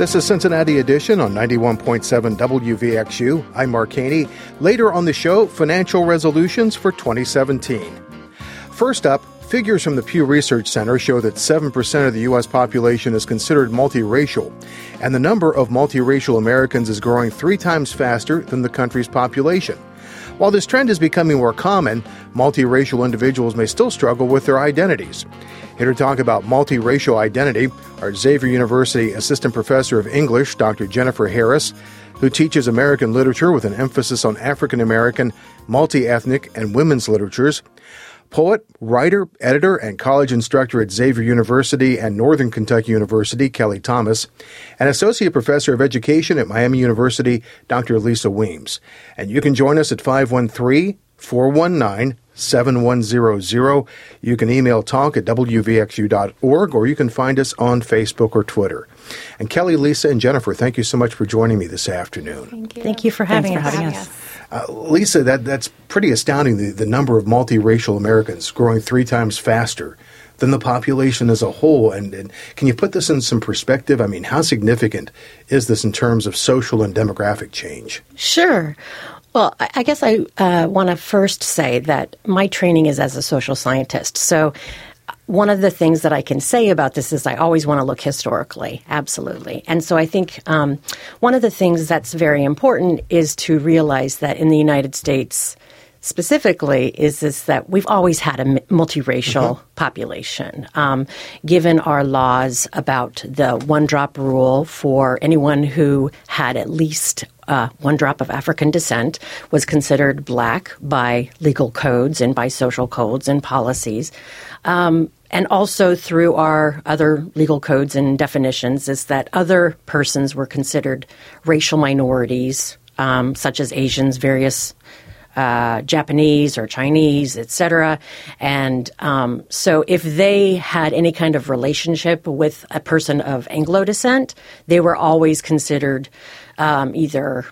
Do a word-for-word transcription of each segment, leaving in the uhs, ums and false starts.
This is Cincinnati Edition on ninety-one point seven W V X U. I'm Mark Haney. Later on the show, financial resolutions for twenty seventeen. First up, figures from the Pew Research Center show that seven percent of the U S population is considered multiracial, and the number of multiracial Americans is growing three times faster than the country's population. While this trend is becoming more common, multiracial individuals may still struggle with their identities. Here to talk about multiracial identity are Xavier University Assistant Professor of English, Doctor Jennifer Harris, who teaches American literature with an emphasis on African American, multi-ethnic, and women's literatures, poet, writer, editor, and college instructor at Xavier University and Northern Kentucky University, Kelly Thomas, and Associate Professor of Education at Miami University, Doctor Lisa Weems. And you can join us at five one three, four one nine, seven one zero zero. You can email talk at w v x u dot org, or you can find us on Facebook or Twitter. And Kelly, Lisa, and Jennifer, thank you so much for joining me this afternoon. Thank you. Thank you for having Thanks us. for having us. Uh, Lisa, that, that's pretty astounding, the, the number of multiracial Americans growing three times faster than the population as a whole. And, and can you put this in some perspective? I mean, how significant is this in terms of social and demographic change? Sure. Well, I, I guess I uh, want to first say that my training is as a social scientist. So one of the things that I can say about this is I always want to look historically, absolutely. And so I think um, one of the things that's very important is to realize that in the United States specifically is this that we've always had a multiracial mm-hmm. population. Um, given our laws about the one-drop rule for anyone who had at least uh, one drop of African descent was considered black by legal codes and by social codes and policies. Um, and also through our other legal codes and definitions is that other persons were considered racial minorities, um, such as Asians, various Uh, Japanese or Chinese, et cetera. And um, so if they had any kind of relationship with a person of Anglo descent, they were always considered um, either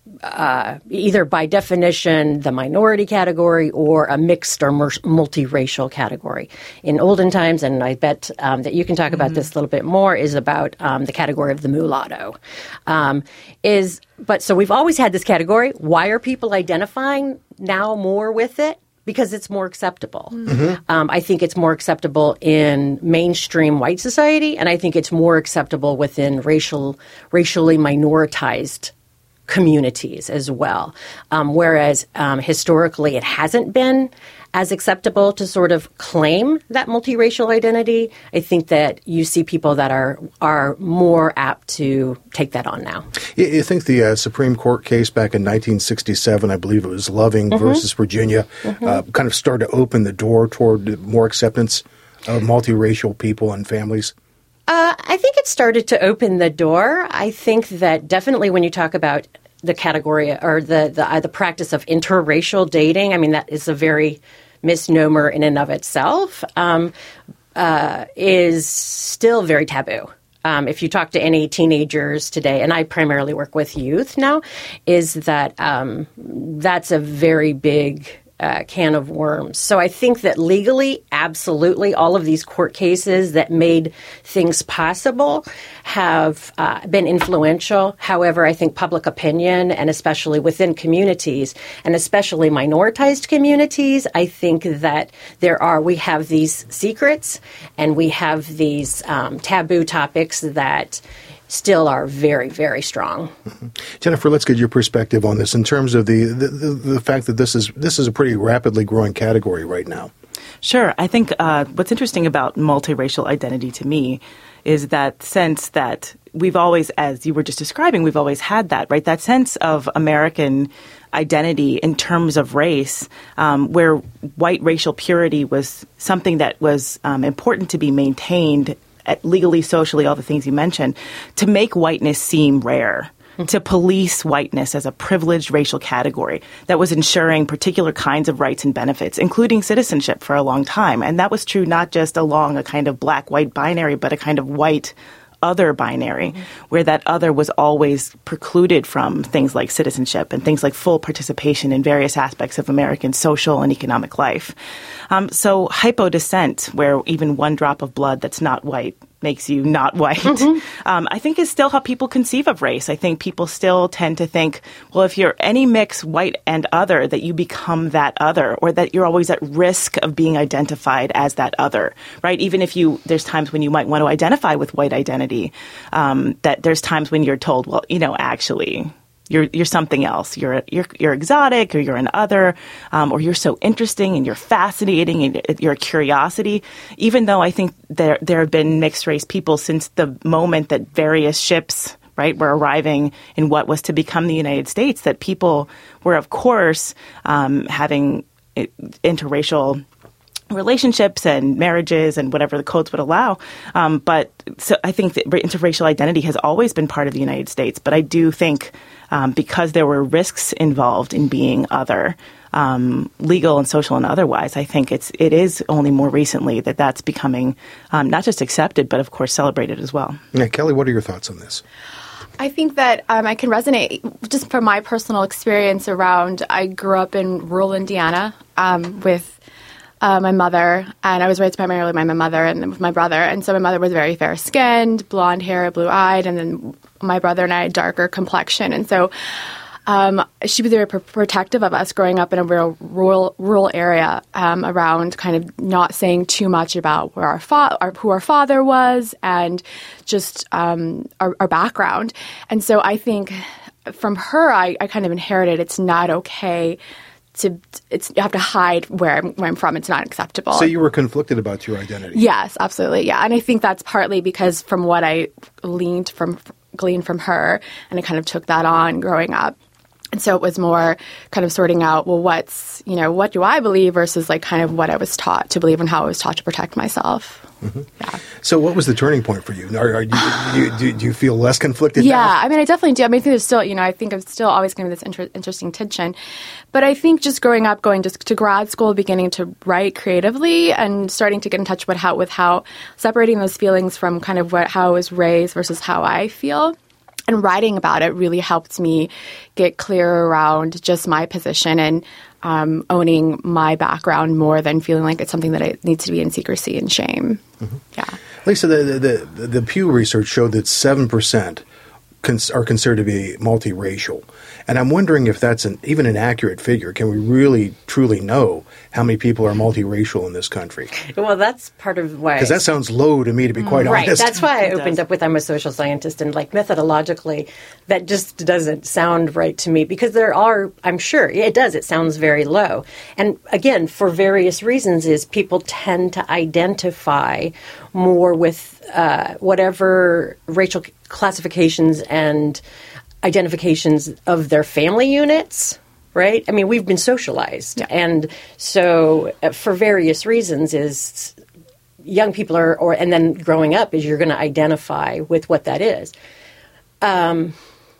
uh, either by definition the minority category or a mixed or multiracial category. In olden times, and I bet um, that you can talk mm-hmm. about this a little bit more, is about um, the category of the mulatto. Um, is But so we've always had this category. Why are people identifying now more with it? Because it's more acceptable. Mm-hmm. Um, I think it's more acceptable in mainstream white society, and I think it's more acceptable within racial, racially minoritized communities as well. Um, whereas um, historically it hasn't been as acceptable to sort of claim that multiracial identity. I think that you see people that are are more apt to take that on now. You, you think the uh, Supreme Court case back in nineteen sixty-seven, I believe it was Loving mm-hmm. versus Virginia, mm-hmm. uh, kind of started to open the door toward more acceptance of multiracial people and families? Uh, I think it started to open the door. I think that definitely when you talk about the category or the the, uh, the practice of interracial dating, I mean, that is a very misnomer in and of itself, um, uh, is still very taboo. Um, if you talk to any teenagers today, and I primarily work with youth now, is that um, that's a very big Uh, can of worms. So I think that legally, absolutely, all of these court cases that made things possible have uh, been influential. However, I think public opinion, and especially within communities, and especially minoritized communities, I think that there are, we have these secrets and we have these um, taboo topics that still are very, very strong. Mm-hmm. Jennifer, let's get your perspective on this in terms of the, the, the, the fact that this is this is a pretty rapidly growing category right now. Sure. I think uh, what's interesting about multiracial identity to me is that sense that we've always, as you were just describing, we've always had that, right? That sense of American identity in terms of race, um, where white racial purity was something that was um, important to be maintained legally, socially, all the things you mentioned, to make whiteness seem rare, mm-hmm. to police whiteness as a privileged racial category that was ensuring particular kinds of rights and benefits, including citizenship for a long time. And that was true not just along a kind of black-white binary, but a kind of white other binary, mm-hmm. where that other was always precluded from things like citizenship and things like full participation in various aspects of American social and economic life. Um, so hypodescent, where even one drop of blood that's not white makes you not white, mm-hmm. um, I think is still how people conceive of race. I think people still tend to think, well, if you're any mix, white and other, that you become that other, or that you're always at risk of being identified as that other, right? Even if you, there's times when you might want to identify with white identity, um, that there's times when you're told, well, you know, actually, You're you're something else. You're you're you're exotic, or you're an other, um, or you're so interesting and you're fascinating and you're a curiosity. Even though I think there there have been mixed race people since the moment that various ships, right, were arriving in what was to become the United States, that people were, of course, um, having interracial relationships and marriages and whatever the codes would allow. Um, but so I think that interracial identity has always been part of the United States. But I do think um, because there were risks involved in being other, um, legal and social and otherwise, I think it's it is only more recently that that's becoming um, not just accepted, but of course celebrated as well. Yeah, Kelly, what are your thoughts on this? I think that um, I can resonate just from my personal experience around, I grew up in rural Indiana um, with Uh, my mother, and I was raised primarily by my mother and with my brother. And so my mother was very fair-skinned, blonde hair, blue-eyed, and then my brother and I had darker complexion. And so um, she was very pr- protective of us growing up in a real rural rural area um, around kind of not saying too much about where our, fa- our who our father was and just um, our, our background. And so I think from her, I, I kind of inherited it's not okay To it's you have to hide where I'm, where I'm from. It's not acceptable. So you were conflicted about your identity. Yes, absolutely. Yeah, and I think that's partly because from what I gleaned from gleaned from her, and I kind of took that on growing up. And so it was more kind of sorting out, well, what's, you know, what do I believe versus like kind of what I was taught to believe and how I was taught to protect myself. Mm-hmm. Yeah. So what was the turning point for you? Are, are you do, you do you feel less conflicted yeah, now? Yeah, I mean, I definitely do. I mean, I think there's still, you know, I think it's still always kind of this inter- interesting tension. But I think just growing up, going just to grad school, beginning to write creatively and starting to get in touch with how, with how separating those feelings from kind of what, how I was raised versus how I feel. And writing about it really helped me get clear around just my position and um, owning my background more than feeling like it's something that it needs to be in secrecy and shame. Mm-hmm. Yeah. Lisa, the, the, the, the Pew research showed that seven percent cons- are considered to be multiracial. And I'm wondering if that's an, even an accurate figure. Can we really, truly know how many people are multiracial in this country? Well, that's part of why. Because that sounds low to me, to be quite right. honest. Right. That's why I opened up with I'm a social scientist. And like methodologically, that just doesn't sound right to me. Because there are, I'm sure, it does. It sounds very low. And again, for various reasons, is people tend to identify more with uh, whatever racial classifications and identifications of their family units, right? I mean, we've been socialized. Yeah. And so uh, for various reasons is young people are, or and then growing up is you're going to identify with what that is. Um,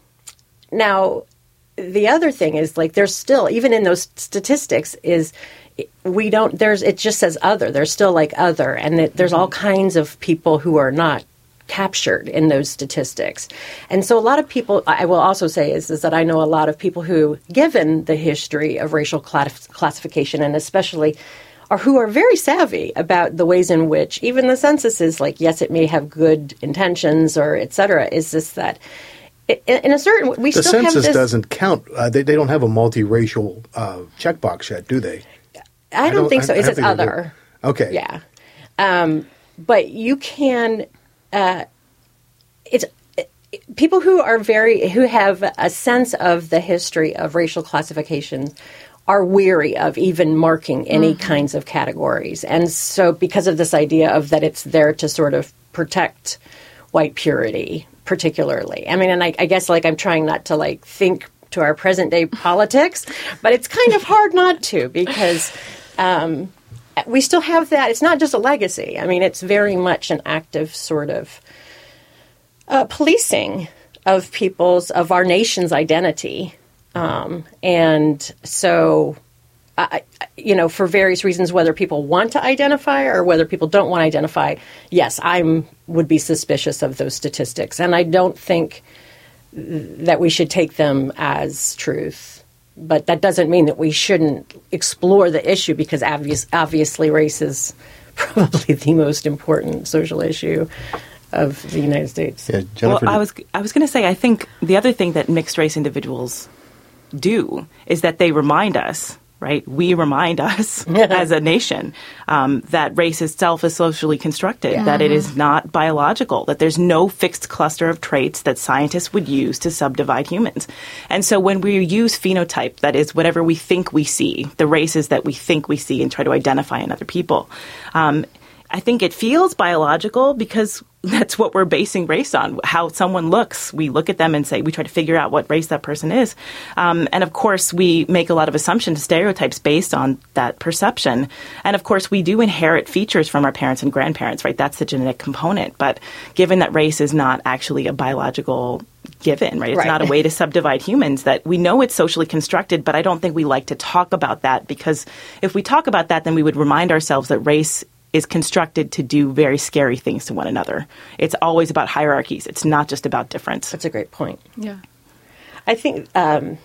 now, the other thing is like there's still, even in those statistics is we don't, there's, it just says other. There's still like other. And it, there's all kinds of people who are not captured in those statistics. And so a lot of people, I will also say is, is that I know a lot of people who, given the history of racial class- classification and especially, or who are very savvy about the ways in which even the census is like, yes, it may have good intentions or et cetera, is this that in a certain, we the still have this. The census doesn't count. Uh, they, they don't have a multiracial uh, checkbox yet, do they? I don't, I don't think so. I, it I says other. Okay. Yeah. Um, but you can, uh, it's it, people who are very, who have a sense of the history of racial classifications are weary of even marking any mm-hmm. kinds of categories. And so because of this idea of that it's there to sort of protect white purity, particularly. I mean, and I, I guess like I'm trying not to like think to our present day politics, but it's kind of hard not to because um, we still have that. It's not just a legacy. I mean, it's very much an active sort of uh, policing of people's, of our nation's identity. Um, and so, I, you know, for various reasons, whether people want to identify or whether people don't want to identify, yes, I'm would be suspicious of those statistics. And I don't think that we should take them as truth. But that doesn't mean that we shouldn't explore the issue because obvious, obviously race is probably the most important social issue of the United States. Yeah, Jennifer. Well, I was I was going to say, I think the other thing that mixed race individuals do is that they remind us, right? We remind us as a nation um, that race itself is socially constructed, yeah. that it is not biological, that there's no fixed cluster of traits that scientists would use to subdivide humans. And so when we use phenotype, that is whatever we think we see, the races that we think we see and try to identify in other people, um, I think it feels biological because that's what we're basing race on, how someone looks. We look at them and say, we try to figure out what race that person is. Um, and of course, we make a lot of assumptions, stereotypes based on that perception. And of course, we do inherit features from our parents and grandparents, right? That's the genetic component. But given that race is not actually a biological given, right? It's right. not a way to subdivide humans, that we know it's socially constructed, but I don't think we like to talk about that, because if we talk about that, then we would remind ourselves that race is constructed to do very scary things to one another. It's always about hierarchies. It's not just about difference. That's a great point. Yeah. I think, um,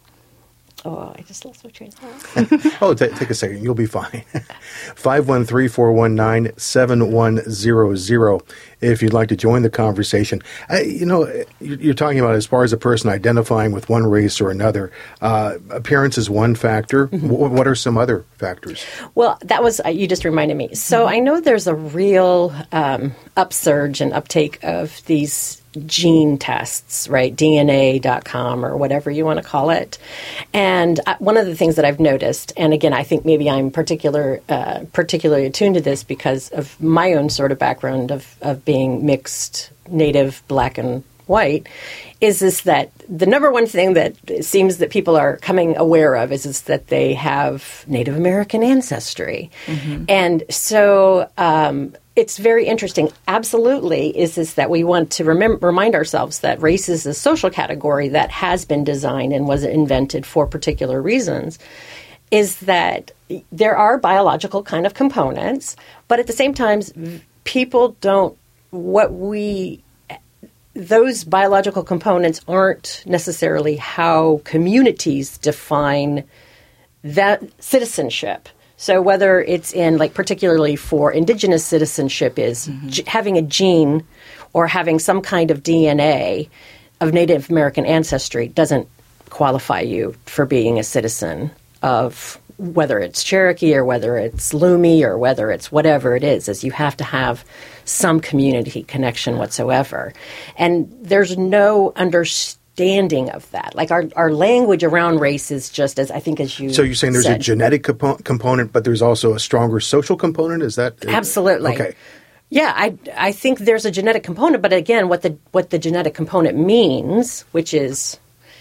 oh, I just lost my train of thought. oh, t- take a second. You'll be fine. five one three, four one nine, seven one zero zero if you'd like to join the conversation. Uh, you know, you're talking about as far as a person identifying with one race or another. Uh, appearance is one factor. Mm-hmm. W- what are some other factors? Well, that was, uh, you just reminded me. So mm-hmm. I know there's a real um, upsurge and uptake of these gene tests, right? D N A dot com or whatever you want to call it. And uh, one of the things that I've noticed, and again, I think maybe I'm particular, uh, particularly attuned to this because of my own sort of background of, of being mixed, native, black and white, is this that the number one thing that it seems that people are coming aware of is, is that they have Native American ancestry. Mm-hmm. And so um, it's very interesting. Absolutely is this that we want to remem- remind ourselves that race is a social category that has been designed and was invented for particular reasons, is that there are biological kind of components, but at the same time, people don't, what we... those biological components aren't necessarily how communities define that citizenship. So whether it's in, like, particularly for indigenous citizenship is mm-hmm. g- having a gene or having some kind of D N A of Native American ancestry doesn't qualify you for being a citizen of whether it's Cherokee or whether it's Lumi or whether it's whatever it is, is you have to have some community connection whatsoever. And there's no understanding of that. Like our, our language around race is just as, I think as you So you're saying there's said. a genetic compo- component, but there's also a stronger social component? Is that? Absolutely. Okay. Yeah, I I think there's a genetic component, but again, what the what the genetic component means, which is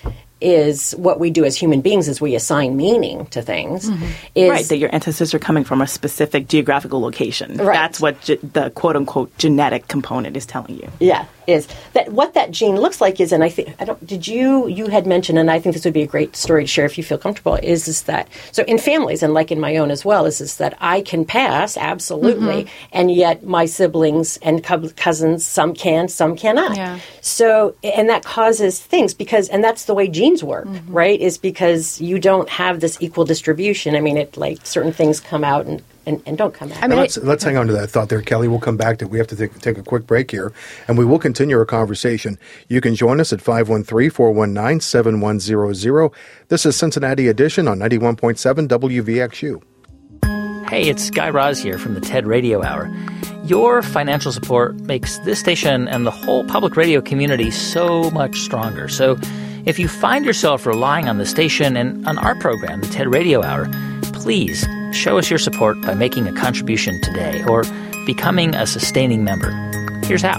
is what we do as human beings, is we assign meaning to things. Mm-hmm. Is, right, that your ancestors are coming from a specific geographical location. Right. That's what ge- the quote-unquote genetic component is telling you. Yeah, is that what that gene looks like is, and I think, I don't, did you, you had mentioned, and I think this would be a great story to share if you feel comfortable, is, is that, so in families, and like in my own as well, is, is that I can pass, absolutely, mm-hmm. and yet my siblings and co- cousins, some can, some cannot. Yeah. So, and that causes things, because, and that's the way genes work, mm-hmm. right, is because you don't have this equal distribution. I mean, it, like, certain things come out and And, and don't come out. I mean, let's let's hang on to that thought there, Kelly. We'll come back to it. We have to take, take a quick break here, and we will continue our conversation. You can join us at five one three, four one nine, seven one zero zero. This is Cincinnati Edition on ninety-one point seven W V X U. Hey, it's Guy Raz here from the TED Radio Hour. Your financial support makes this station and the whole public radio community so much stronger. So if you find yourself relying on the station and on our program, the TED Radio Hour, please show us your support by making a contribution today or becoming a sustaining member. Here's how.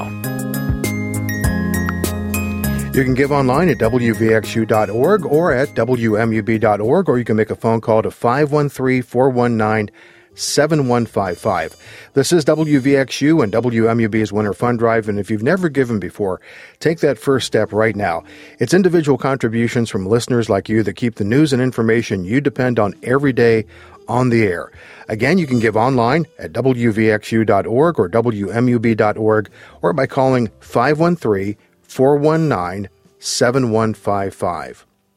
You can give online at W V X U dot org or at W M U B dot org, or you can make a phone call to five one three, four one nine, seven one five five. This is W V X U and W M U B's Winter Fund Drive, and if you've never given before, take that first step right now. It's individual contributions from listeners like you that keep the news and information you depend on every day on the air. Again, you can give online at W V X U dot org or W M U B dot org, or by calling five one three, four one nine, seven one five five.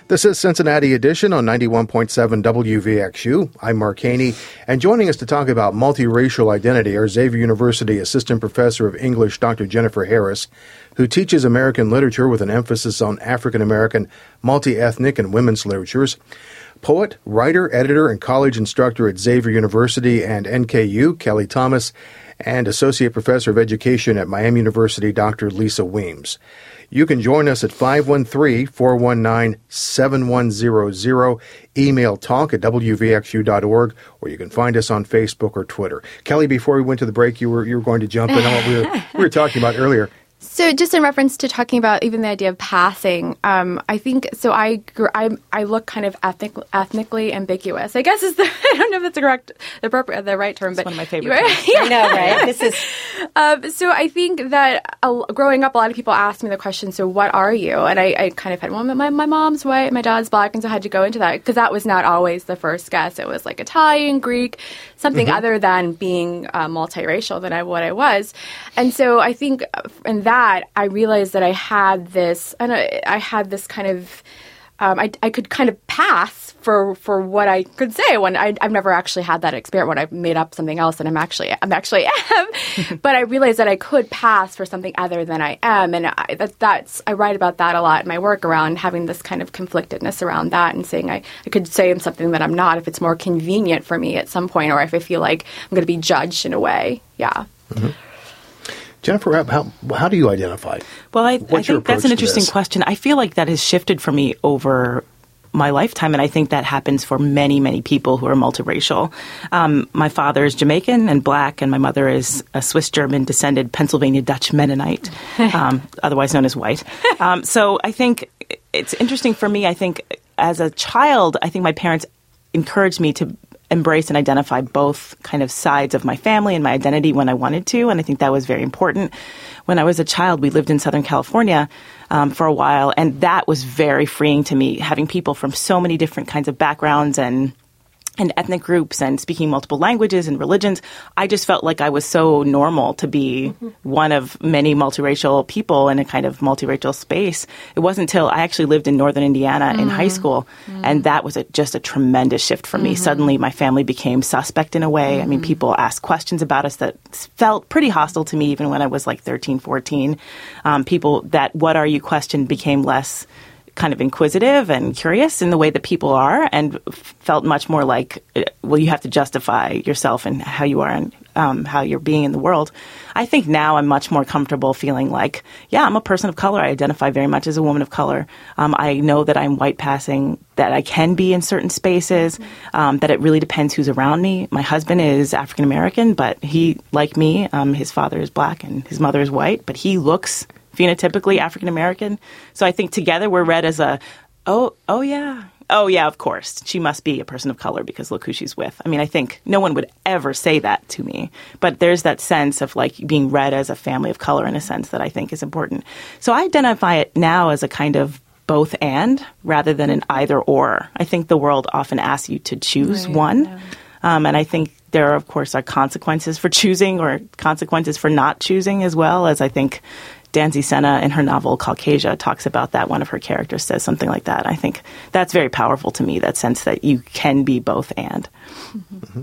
This is Cincinnati Edition on ninety-one point seven W V X U. I'm Mark Haney, and joining us to talk about multiracial identity are Xavier University Assistant Professor of English Doctor Jennifer Harris, who teaches American literature with an emphasis on African American, multi-ethnic, and women's literatures, poet, writer, editor, and college instructor at Xavier University and N K U, Kelly Thomas, and Associate Professor of Education at Miami University, Doctor Lisa Weems. You can join us at five one three, four one nine, seven one zero zero, email talk at w v x u dot org, or you can find us on Facebook or Twitter. Kelly, before we went to the break, you were you were going to jump in on what we were, we were talking about earlier. So just in reference to talking about even the idea of passing, um, I think, so I, I, I look kind of ethnic, ethnically ambiguous. I guess is the, I don't know if that's the correct, the appropriate, the right term, it's but one of my favorite terms. Yeah. I know, right? This is. Um, so I think that uh, growing up, a lot of people asked me the question, so what are you? And I, I kind of had, well, my, my mom's white, my dad's black, and so I had to go into that because that was not always the first guess. It was like Italian, Greek, something mm-hmm. other than being uh, multiracial than I, what I was. And so I think in that, I realized that I had this, I, know, I had this kind of, um, I, I could kind of pass for, for what I could say when I, I've never actually had that experience when I've made up something else and I'm actually, I'm actually am, but I realized that I could pass for something other than I am. And I, that, that's, I write about that a lot in my work around having this kind of conflictedness around that and saying I, I could say I'm something that I'm not if it's more convenient for me at some point, or if I feel like I'm going to be judged in a way. Yeah. Mm-hmm. Jennifer, how how do you identify? Well, I, I think that's an interesting question. I feel like that has shifted for me over my lifetime, and I think that happens for many, many people who are multiracial. Um, my father is Jamaican and black, and my mother is a Swiss-German descended Pennsylvania Dutch Mennonite, um, otherwise known as white. Um, so I think it's interesting for me. I think as a child, I think my parents encouraged me to embrace and identify both kind of sides of my family and my identity when I wanted to. And I think that was very important. When I was a child, we lived in Southern California um, for a while, and that was very freeing to me, having people from so many different kinds of backgrounds and and ethnic groups and speaking multiple languages and religions. I just felt like I was so normal to be mm-hmm. one of many multiracial people in a kind of multiracial space. It wasn't until I actually lived in northern Indiana mm-hmm. in high school, mm-hmm. and that was a, just a tremendous shift for me. Mm-hmm. Suddenly, my family became suspect in a way. Mm-hmm. I mean, people asked questions about us that felt pretty hostile to me even when I was like thirteen, fourteen. Um, people that what are you question became less kind of inquisitive and curious in the way that people are, and felt much more like, well, you have to justify yourself and how you are and um, how you're being in the world. I think now I'm much more comfortable feeling like, yeah, I'm a person of color. I identify very much as a woman of color. Um, I know that I'm white passing, that I can be in certain spaces, um, that it really depends who's around me. My husband is African American, but he, like me, um, his father is black and his mother is white, but he looks phenotypically African American. So I think together we're read as a, oh, oh yeah, oh yeah, of course, she must be a person of color because look who she's with. I mean, I think no one would ever say that to me, but there's that sense of like being read as a family of color in a sense that I think is important. So I identify it now as a kind of both and rather than an either or. I think the world often asks you to choose right, one. Yeah. Um, and I think there, of course, are consequences for choosing or consequences for not choosing as well, as I think Danzy Senna in her novel Caucasia talks about that. One of her characters says something like that. I think that's very powerful to me, that sense that you can be both and. Mm-hmm.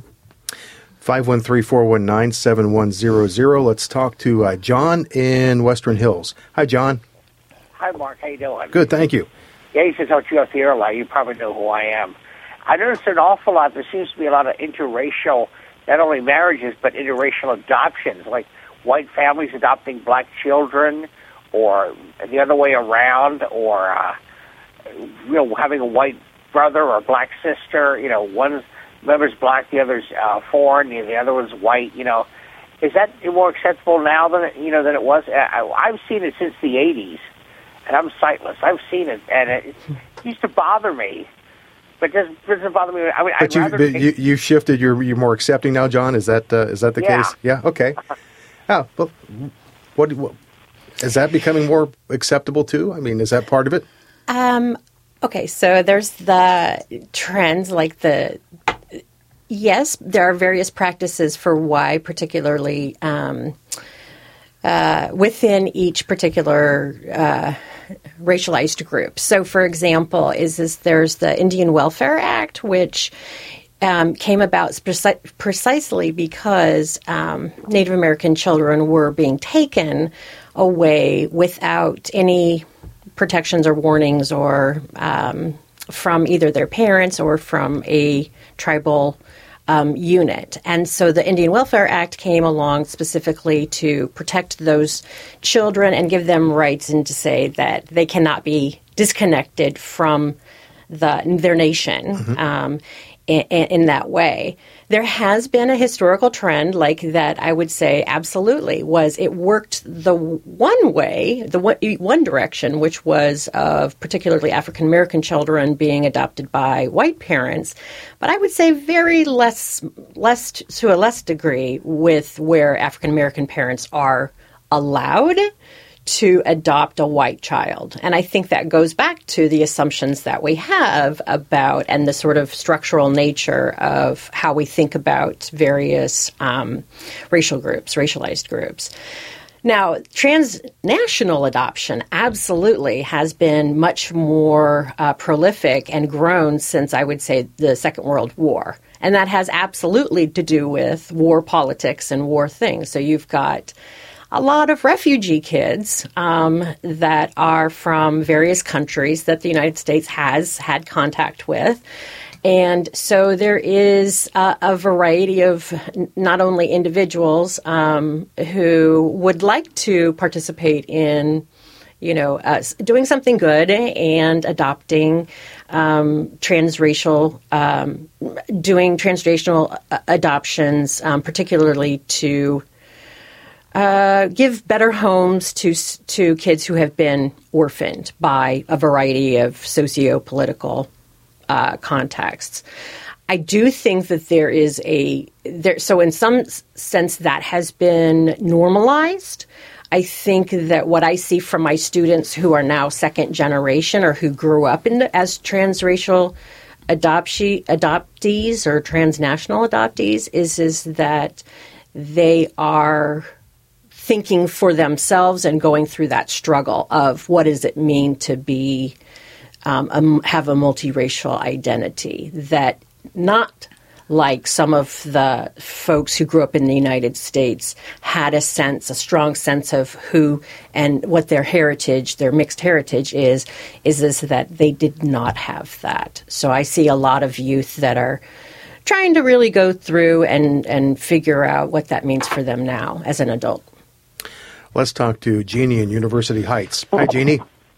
five one three, four one nine, seven one zero zero. Let's talk to uh, John in Western Hills. Hi, John. Hi, Mark. How you doing? Good, thank you. Yeah, you should talk to you off the air line. You probably know who I am. I noticed an awful lot. There seems to be a lot of interracial, not only marriages, but interracial adoptions, like white families adopting black children, or the other way around, or uh, you know, having a white brother or a black sister. You know, one member's black, the other's uh, foreign, the other one's white. You know, is that more acceptable now than it, you know than it was? I, I've seen it since the eighties, and I'm sightless. I've seen it, and it used to bother me. But it doesn't, doesn't bother me. I mean, but you, but you you shifted. You're you're more accepting now, John. Is that uh, is that the yeah. case? Yeah. Okay. Oh, well, what, what is that becoming more acceptable too? I mean, is that part of it? Um, okay, so there's the trends, like the yes, there are various practices for why, particularly um, uh, within each particular uh, racialized groups. So, for example, is this, there's the Indian Welfare Act, which um, came about preci- precisely because um, Native American children were being taken away without any protections or warnings or um, from either their parents or from a tribal Um, unit. And so the Indian Welfare Act came along specifically to protect those children and give them rights and to say that they cannot be disconnected from the, their nation mm-hmm. um, in, in that way. There has been a historical trend like that, I would say absolutely, was it worked the one way, the one, one direction, which was of particularly African-American children being adopted by white parents, but I would say very less, less to a less degree with where African-American parents are allowed to adopt a white child. And I think that goes back to the assumptions that we have about and the sort of structural nature of how we think about various um, racial groups, racialized groups. Now, transnational adoption absolutely has been much more uh, prolific and grown since, I would say, the Second World War. And that has absolutely to do with war politics and war things. So you've got a lot of refugee kids um, that are from various countries that the United States has had contact with. And so there is a, a variety of not only individuals um, who would like to participate in, you know, uh, doing something good and adopting um, transracial, um, doing transracial adoptions, um, particularly to Uh, give better homes to to kids who have been orphaned by a variety of socio-political uh, contexts. I do think that there is a there. So in some sense, that has been normalized. I think that what I see from my students who are now second generation or who grew up in the, as transracial adoptee, adoptees or transnational adoptees is is that they are thinking for themselves and going through that struggle of what does it mean to be um, a, have a multiracial identity, that not like some of the folks who grew up in the United States had a sense, a strong sense of who and what their heritage, their mixed heritage is, is this that they did not have that. So I see a lot of youth that are trying to really go through and, and figure out what that means for them now as an adult. Let's talk to Jeannie in University Heights. Hi, Jeannie.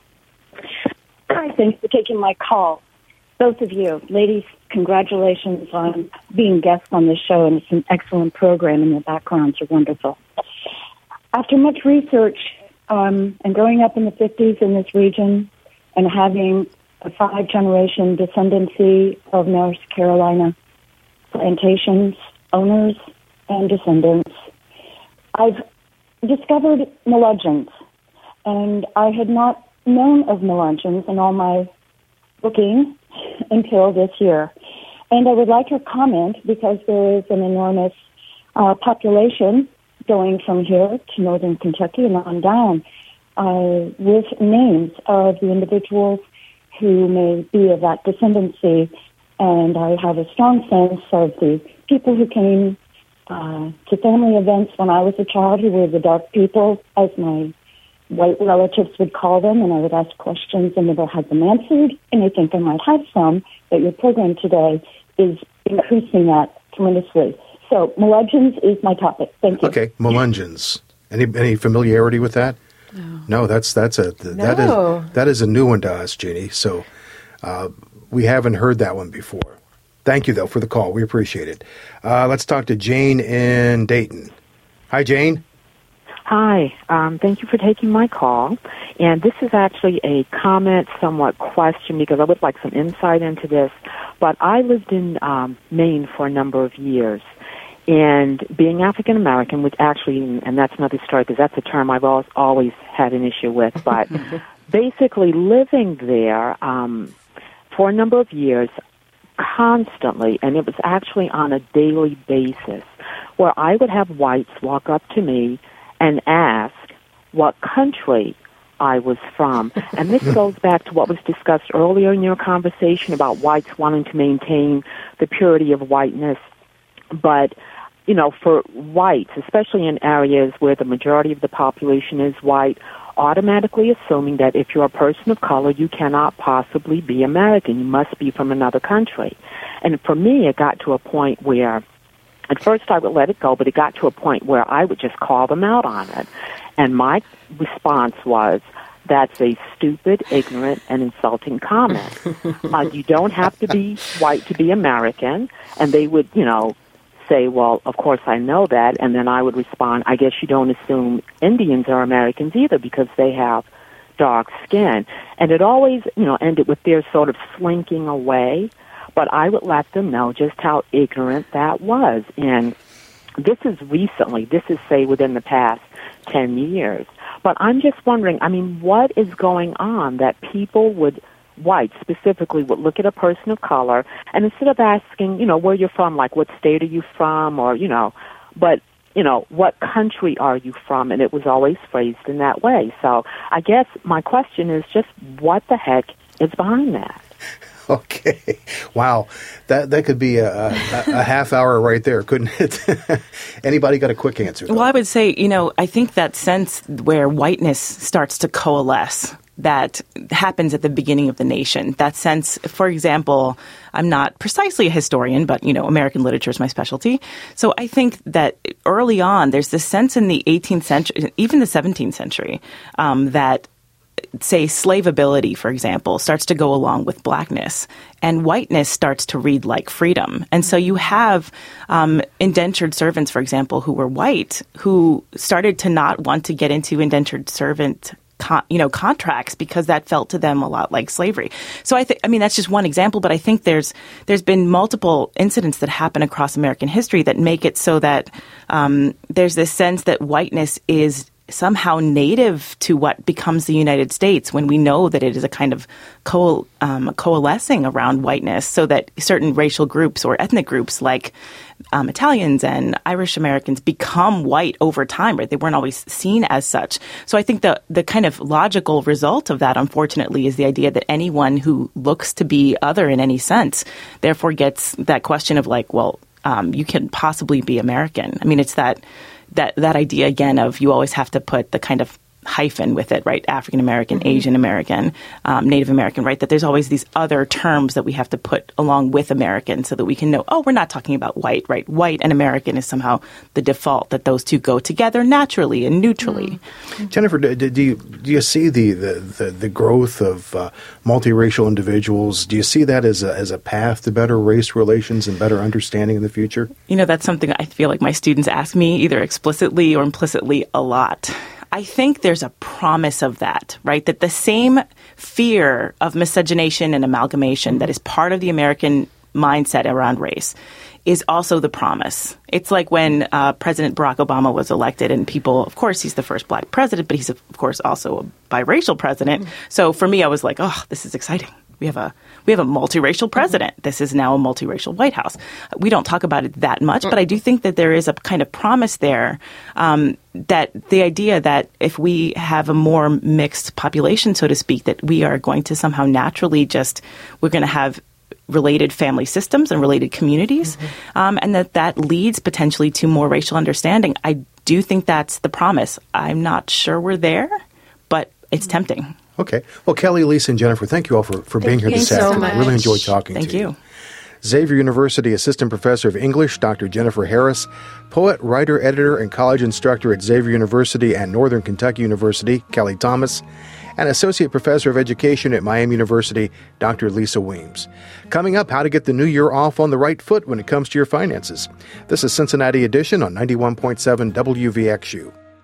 Hi, thanks for taking my call. Both of you, ladies, congratulations on being guests on this show, and it's an excellent program, and your backgrounds are wonderful. After much research um, and growing up in the fifties in this region and having a five-generation descendancy of North Carolina plantations, owners, and descendants, I've discovered Melungeons, and I had not known of Melungeons in all my looking until this year. And I would like your comment because there is an enormous uh, population going from here to northern Kentucky and on down uh, with names of the individuals who may be of that descendancy. And I have a strong sense of the people who came uh, to family events when I was a child who were the dark people, as my white relatives would call them, and I would ask questions and never had them answered. And I think I might have some, but your program today is increasing that tremendously. So Melungeons is my topic. Thank you. Okay, Melungeons. Any any familiarity with that? No. No, that's that's a that no. is that is a new one to us, Jeannie. So uh, we haven't heard that one before. Thank you though for the call. We appreciate it. Uh, let's talk to Jane in Dayton. Hi, Jane. Hi. Um, thank you for taking my call. And this is actually a comment, somewhat question, because I would like some insight into this. But I lived in um, Maine for a number of years. And being African American, which actually, and that's another story because that's a term I've always, always had an issue with, but basically living there um, for a number of years constantly, and it was actually on a daily basis, where I would have whites walk up to me and ask what country I was from. And this goes back to what was discussed earlier in your conversation about whites wanting to maintain the purity of whiteness. But, you know, for whites, especially in areas where the majority of the population is white, automatically assuming that if you're a person of color, you cannot possibly be American. You must be from another country. And for me, it got to a point where at first I would let it go, but it got to a point where I would just call them out on it. And my response was, that's a stupid, ignorant, and insulting comment. uh, you don't have to be white to be American. And they would, you know, say, well, of course I know that. And then I would respond, I guess you don't assume Indians are Americans either because they have dark skin. And it always, you know, ended with their sort of slinking away. But I would let them know just how ignorant that was. And this is recently, this is, say, within the past ten years. But I'm just wondering, I mean, what is going on that people would, whites specifically, would look at a person of color and instead of asking, you know, where you're from, like what state are you from, or, you know, but, you know, what country are you from? And it was always phrased in that way. So I guess my question is just what the heck is behind that? Okay. Wow. That that could be a, a, a half hour right there, couldn't it? Anybody got a quick answer? Though? Well, I would say, you know, I think that sense where whiteness starts to coalesce, that happens at the beginning of the nation. That sense, for example, I'm not precisely a historian, but, you know, American literature is my specialty. So I think that early on, there's this sense in the eighteenth century, even the seventeenth century, um, that say slaveability, for example, starts to go along with blackness, and whiteness starts to read like freedom. And so you have um, indentured servants, for example, who were white, who started to not want to get into indentured servant Con, you know, contracts because that felt to them a lot like slavery. So I think, I mean, that's just one example, but I think there's there's been multiple incidents that happen across American history that make it so that um, there's this sense that whiteness is somehow native to what becomes the United States, when we know that it is a kind of co- um, coalescing around whiteness, so that certain racial groups or ethnic groups like um, Italians and Irish Americans become white over time, right? They weren't always seen as such. So I think the the kind of logical result of that, unfortunately, is the idea that anyone who looks to be other in any sense therefore gets that question of like, well, um, you can possibly be American. I mean, it's that that that idea again of you always have to put the kind of hyphen with it, right? African American, mm-hmm. Asian American, um, Native American, right? That there's always these other terms that we have to put along with American so that we can know, oh, we're not talking about white, right? White and American is somehow the default, that those two go together naturally and neutrally. Mm-hmm. Jennifer, do, do you do you see the the, the, the growth of uh, multiracial individuals? Do you see that as a, as a path to better race relations and better understanding in the future? You know, that's something I feel like my students ask me either explicitly or implicitly a lot. I think there's a promise of that, right? That the same fear of miscegenation and amalgamation that is part of the American mindset around race is also the promise. It's like when uh, President Barack Obama was elected, and people, of course, he's the first black president, but he's, of course, also a biracial president. Mm-hmm. So for me, I was like, oh, this is exciting. We have a we have a multiracial president. Mm-hmm. This is now a multiracial White House. We don't talk about it that much, mm-hmm. but I do think that there is a kind of promise there, um, that the idea that if we have a more mixed population, so to speak, that we are going to somehow naturally just, we're going to have related family systems and related communities, mm-hmm. um, and that that leads potentially to more racial understanding. I do think that's the promise. I'm not sure we're there, but it's tempting. Okay. Well, Kelly, Lisa, and Jennifer, thank you all for, for being here this so afternoon. much. I really enjoyed talking thank to you. you. Xavier University Assistant Professor of English, Doctor Jennifer Harris, poet, writer, editor, and college instructor at Xavier University and Northern Kentucky University, Kelly Thomas, and Associate Professor of Education at Miami University, Doctor Lisa Weems. Coming up, how to get the new year off on the right foot when it comes to your finances. This is Cincinnati Edition on ninety-one point seven W V X U.